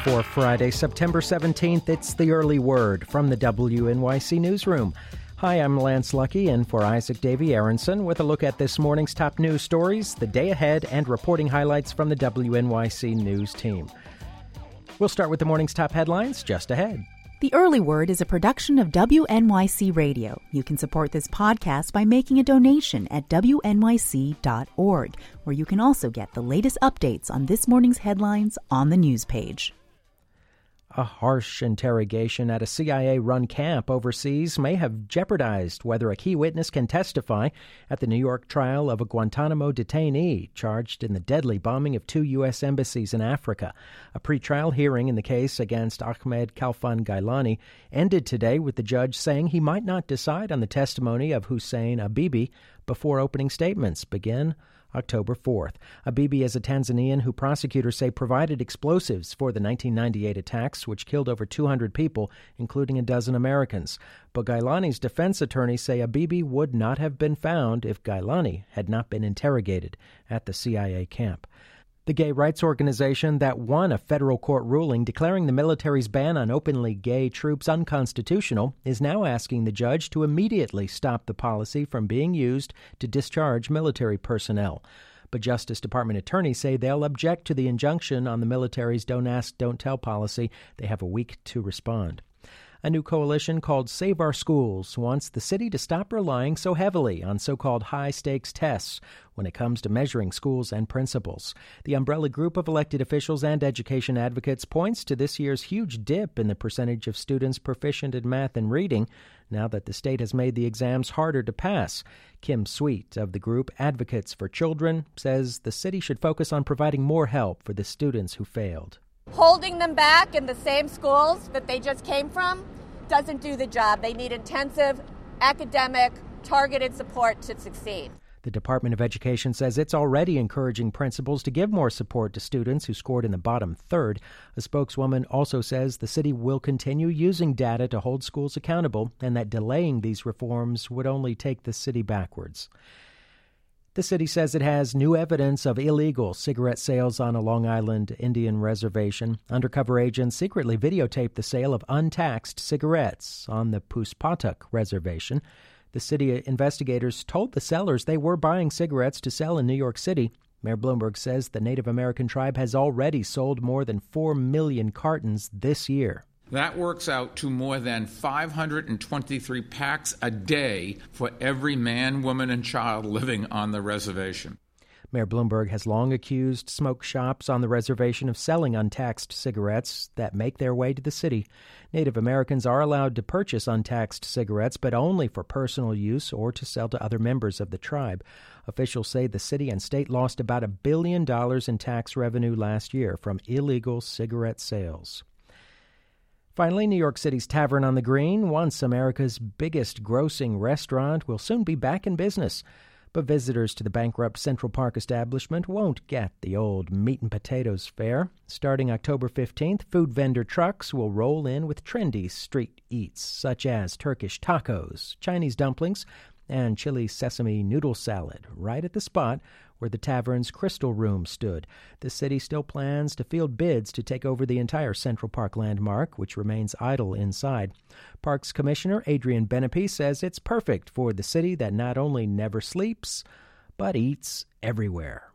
For Friday, September 17th, it's the early word from the WNYC Newsroom. Hi, I'm Lance Lucky, in for Isaac Davy Aronson with a look at this morning's top news stories, the day ahead, and reporting highlights from the WNYC News team. We'll start with the morning's top headlines just ahead. The Early Word is a production of WNYC Radio. You can support this podcast by making a donation at WNYC.org, where you can also get the latest updates on this morning's headlines on the news page. A harsh interrogation at a CIA-run camp overseas may have jeopardized whether a key witness can testify at the New York trial of a Guantanamo detainee charged in the deadly bombing of 2 U.S. embassies in Africa. A pretrial hearing in the case against Ahmed Khalfan Gailani ended today with the judge saying he might not decide on the testimony of Hussein Abibi before opening statements begin October 4th. Abibi is a Tanzanian who prosecutors say provided explosives for the 1998 attacks, which killed over 200 people, including a dozen Americans. But Gailani's defense attorneys say Abibi would not have been found if Gailani had not been interrogated at the CIA camp. The gay rights organization that won a federal court ruling declaring the military's ban on openly gay troops unconstitutional is now asking the judge to immediately stop the policy from being used to discharge military personnel. But Justice Department attorneys say they'll object to the injunction on the military's don't ask, don't tell policy. They have a week to respond. A new coalition called Save Our Schools wants the city to stop relying so heavily on so-called high-stakes tests when it comes to measuring schools and principals. The umbrella group of elected officials and education advocates points to this year's huge dip in the percentage of students proficient in math and reading now that the state has made the exams harder to pass. Kim Sweet of the group Advocates for Children says the city should focus on providing more help for the students who failed. Holding them back in the same schools that they just came from doesn't do the job. They need intensive, academic, targeted support to succeed. The Department of Education says it's already encouraging principals to give more support to students who scored in the bottom third. A spokeswoman also says the city will continue using data to hold schools accountable and that delaying these reforms would only take the city backwards. The city says it has new evidence of illegal cigarette sales on a Long Island Indian reservation. Undercover agents secretly videotaped the sale of untaxed cigarettes on the Puspatuk reservation. The city investigators told the sellers they were buying cigarettes to sell in New York City. Mayor Bloomberg says the Native American tribe has already sold more than 4 million cartons this year. That works out to more than 523 packs a day for every man, woman, and child living on the reservation. Mayor Bloomberg has long accused smoke shops on the reservation of selling untaxed cigarettes that make their way to the city. Native Americans are allowed to purchase untaxed cigarettes, but only for personal use or to sell to other members of the tribe. Officials say the city and state lost about $1 billion in tax revenue last year from illegal cigarette sales. Finally, New York City's Tavern on the Green, once America's biggest grossing restaurant, will soon be back in business. But visitors to the bankrupt Central Park establishment won't get the old meat and potatoes fare. Starting October 15th, food vendor trucks will roll in with trendy street eats, such as Turkish tacos, Chinese dumplings, and chili sesame noodle salad, right at the spot where the tavern's Crystal Room stood. The city still plans to field bids to take over the entire Central Park landmark, which remains idle inside. Parks Commissioner Adrian Benepe says it's perfect for the city that not only never sleeps, but eats everywhere.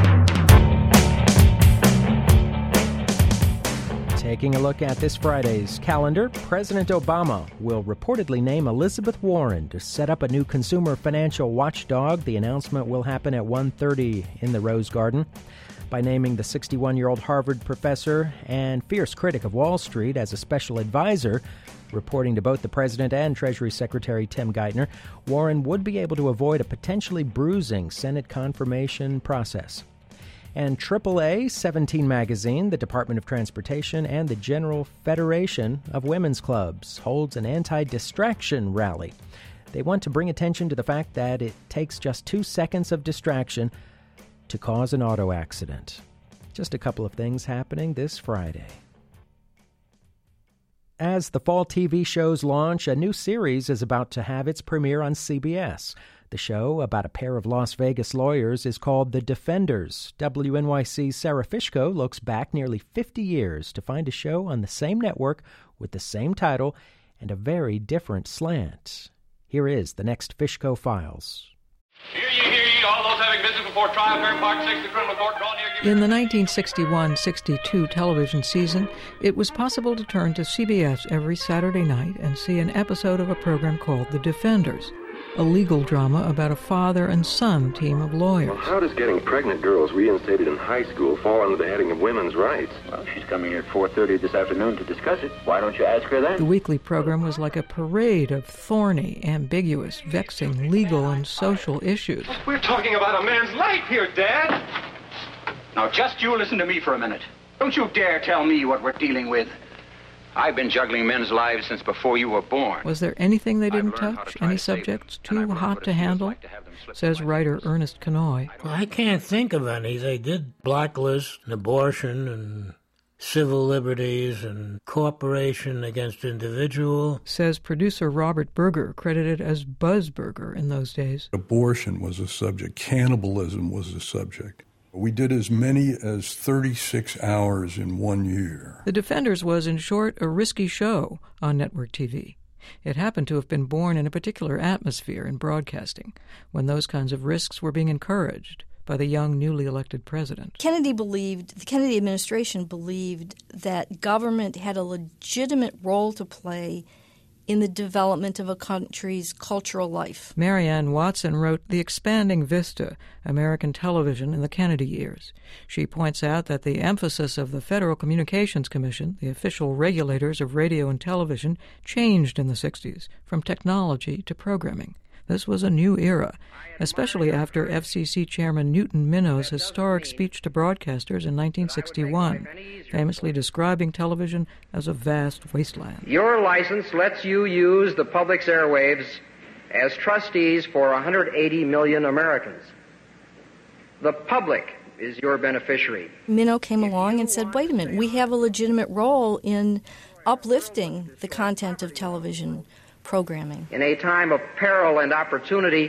Taking a look at this Friday's calendar, President Obama will reportedly name Elizabeth Warren to set up a new consumer financial watchdog. The announcement will happen at 1:30 in the Rose Garden. By naming the 61-year-old Harvard professor and fierce critic of Wall Street as a special advisor, reporting to both the president and Treasury Secretary Tim Geithner, Warren would be able to avoid a potentially bruising Senate confirmation process. And AAA, 17 Magazine, the Department of Transportation, and the General Federation of Women's Clubs holds an anti-distraction rally. They want to bring attention to the fact that it takes just 2 seconds of distraction to cause an auto accident. Just a couple of things happening this Friday. As the fall TV shows launch, a new series is about to have its premiere on CBS. The show, about a pair of Las Vegas lawyers, is called The Defenders. WNYC's Sarah Fishko looks back nearly 50 years to find a show on the same network with the same title and a very different slant. Here is the next Fishko Files. Hear ye, all those having business before trial, fair part 6, the criminal court, draw near. In the 1961-62 television season, it was possible to turn to CBS every Saturday night and see an episode of a program called The Defenders, a legal drama about a father and son team of lawyers. Well, how does getting pregnant girls reinstated in high school fall under the heading of women's rights? Well, she's coming here at 4:30 this afternoon to discuss it. Why don't you ask her then? The weekly program was like a parade of thorny, ambiguous, vexing legal and social issues. We're talking about a man's life here, Dad. Now, just you listen to me for a minute. Don't you dare tell me what we're dealing with. I've been juggling men's lives since before you were born. Was there anything they didn't touch? Any subjects too hot to handle? Says writer Ernest Kenoy. Well, I can't think of any. They did blacklist and abortion and civil liberties and cooperation against individual. Says producer Robert Berger, credited as Buzz Berger in those days. Abortion was a subject. Cannibalism was a subject. We did as many as 36 hours in 1 year. The Defenders was, in short, a risky show on network TV. It happened to have been born in a particular atmosphere in broadcasting, when those kinds of risks were being encouraged by the young, newly elected president. The Kennedy administration believed that government had a legitimate role to play in the development of a country's cultural life. Marianne Watson wrote The Expanding Vista, American Television in the Kennedy Years. She points out that the emphasis of the Federal Communications Commission, the official regulators of radio and television, changed in the 60s, from technology to programming. This was a new era, especially after FCC Chairman Newton Minnow's historic speech to broadcasters in 1961, famously describing television as a vast wasteland. Your license lets you use the public's airwaves as trustees for 180 million Americans. The public is your beneficiary. Minnow came along and said, wait a minute, we have a legitimate role in uplifting the content of television programming. In a time of peril and opportunity,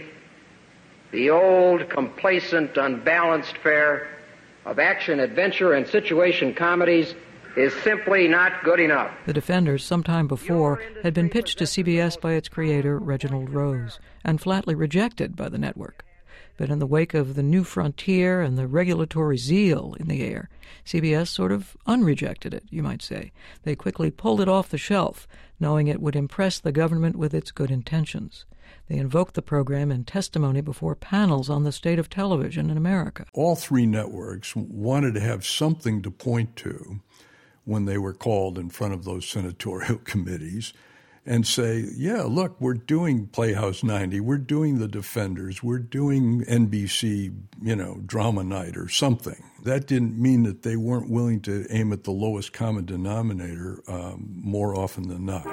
the old, complacent, unbalanced fare of action, adventure, and situation comedies is simply not good enough. The Defenders, sometime before, had been pitched to CBS by its creator, Reginald Rose, and flatly rejected by the network. But in the wake of the new frontier and the regulatory zeal in the air, CBS sort of unrejected it, you might say. They quickly pulled it off the shelf, knowing it would impress the government with its good intentions. They invoked the program in testimony before panels on the state of television in America. All three networks wanted to have something to point to when they were called in front of those senatorial committees and say, yeah, look, we're doing Playhouse 90, we're doing The Defenders, we're doing NBC, Drama Night or something. That didn't mean that they weren't willing to aim at the lowest common denominator more often than not.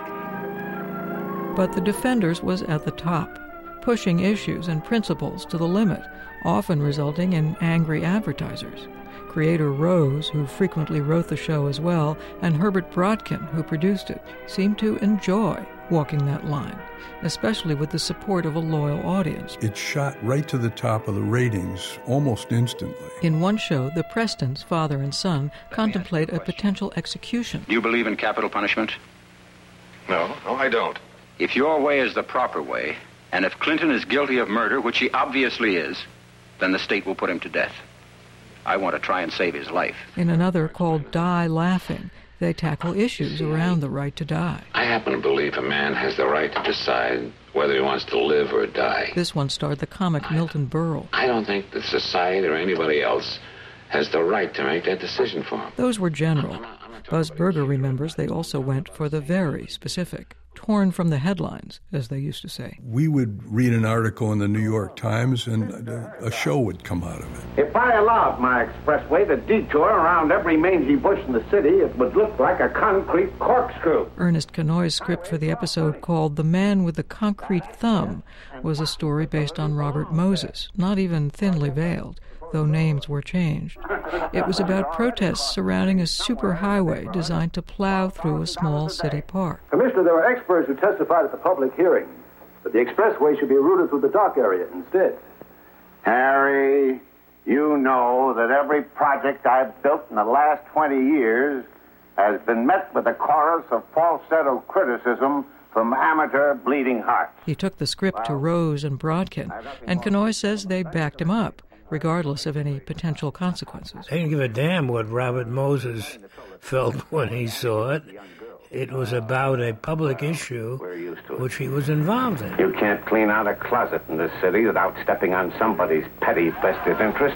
But The Defenders was at the top, pushing issues and principles to the limit, often resulting in angry advertisers. Creator Rose, who frequently wrote the show as well, and Herbert Brodkin, who produced it, seemed to enjoy walking that line, especially with the support of a loyal audience. It shot right to the top of the ratings almost instantly. In one show, the Prestons, father and son, contemplate a potential execution. Do you believe in capital punishment? No, I don't. If your way is the proper way, and if Clinton is guilty of murder, which he obviously is, then the state will put him to death. I want to try and save his life. In another, called Die Laughing, they tackle issues around the right to die. I happen to believe a man has the right to decide whether he wants to live or die. This one starred the comic Milton Berle. I don't think that society or anybody else has the right to make that decision for him. Those were general. Buzz Berger remembers they also went for the very specific, torn from the headlines, as they used to say. We would read an article in the New York Times and a show would come out of it. If I allowed my expressway to detour around every mangy bush in the city, it would look like a concrete corkscrew. Ernest Kenoy's script for the episode, called The Man with the Concrete Thumb, was a story based on Robert Moses, not even thinly veiled, though names were changed. It was about protests surrounding a superhighway designed to plow through a small city park. Commissioner, there were experts who testified at the public hearing. But the expressway should be routed through the dock area instead. Harry, you know that every project I've built in the last 20 years has been met with a chorus of falsetto criticism from amateur bleeding hearts. He took the script to Rose and Brodkin, and Kanoy says they backed him up, regardless of any potential consequences. They didn't give a damn what Robert Moses felt when he saw it. It was about a public issue which he was involved in. You can't clean out a closet in this city without stepping on somebody's petty vested interest.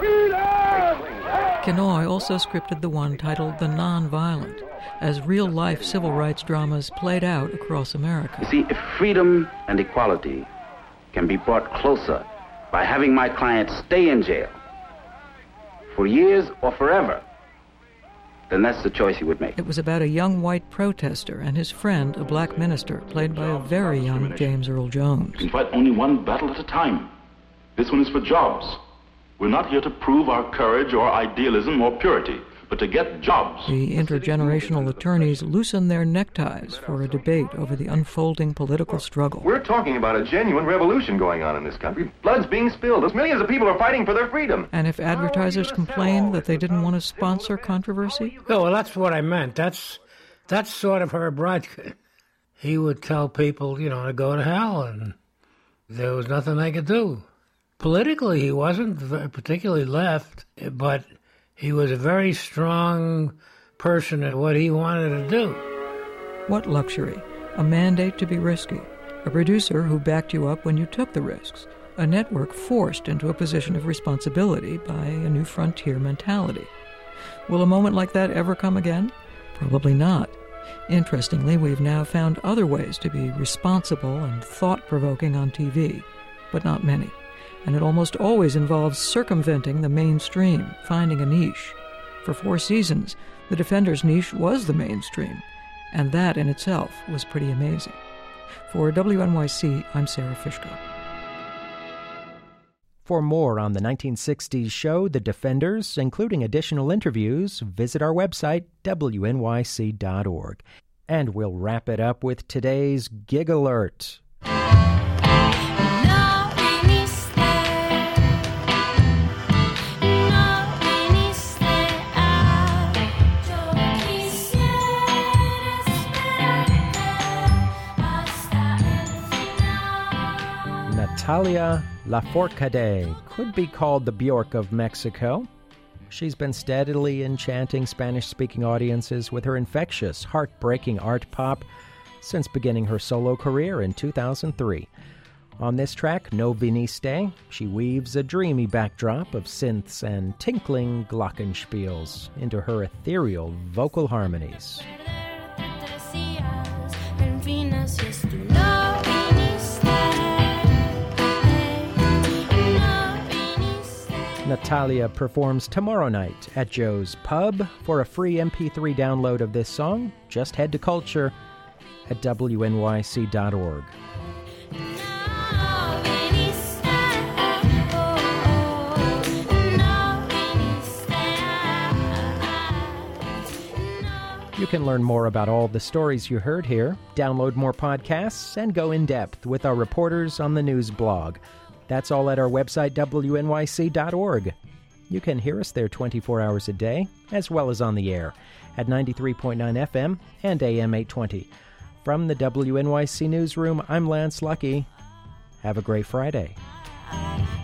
Kanoy also scripted the one titled The Non-Violent, as real-life civil rights dramas played out across America. You see, if freedom and equality can be brought closer by having my client stay in jail for years or forever, then that's the choice he would make. It was about a young white protester and his friend, a black minister, played by a very young James Earl Jones. You can fight only one battle at a time. This one is for jobs. We're not here to prove our courage or idealism or purity, but to get jobs. The intergenerational attorneys loosened their neckties for a debate over the unfolding political struggle. We're talking about a genuine revolution going on in this country. Blood's being spilled. Those millions of people are fighting for their freedom. And if advertisers complained that they didn't want to sponsor controversy? Oh, well, that's what I meant. That's sort of Herb Brodkin. He would tell people, to go to hell, and there was nothing they could do. Politically, he wasn't particularly left, but he was a very strong person at what he wanted to do. What luxury? A mandate to be risky. A producer who backed you up when you took the risks. A network forced into a position of responsibility by a new frontier mentality. Will a moment like that ever come again? Probably not. Interestingly, we've now found other ways to be responsible and thought-provoking on TV, but not many. And it almost always involves circumventing the mainstream, finding a niche. For 4 seasons, the Defenders' niche was the mainstream, and that in itself was pretty amazing. For WNYC, I'm Sarah Fishko. For more on the 1960s show, The Defenders, including additional interviews, visit our website, wnyc.org. And we'll wrap it up with today's Gig Alert. Natalia Lafourcade could be called the Bjork of Mexico. She's been steadily enchanting Spanish-speaking audiences with her infectious, heartbreaking art pop since beginning her solo career in 2003. On this track, No Viniste, she weaves a dreamy backdrop of synths and tinkling glockenspiels into her ethereal vocal harmonies. Natalia performs tomorrow night at Joe's Pub. For a free MP3 download of this song, just head to Culture at wnyc.org. You can learn more about all the stories you heard here, download more podcasts, and go in depth with our reporters on the news blog. That's all at our website, wnyc.org. You can hear us there 24 hours a day, as well as on the air, at 93.9 FM and AM 820. From the WNYC Newsroom, I'm Lance Lucky. Have a great Friday.